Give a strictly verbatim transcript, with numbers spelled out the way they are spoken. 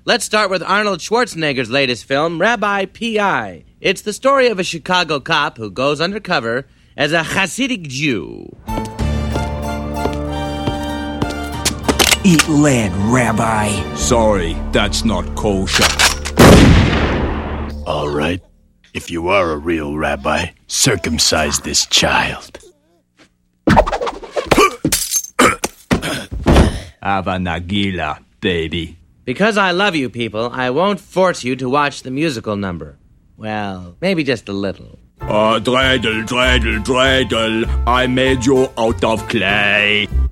Let's start with Arnold Schwarzenegger's latest film, Rabbi P I It's the story of a Chicago cop who goes undercover as a Hasidic Jew. Eat lead, Rabbi. Sorry, that's not kosher. All right. If you are a real rabbi, circumcise this child. Have a nagila, baby. Because I love you people, I won't force you to watch the musical number. Well, maybe just a little. Uh, dreidel, dreidel, dreidel, I made you out of clay.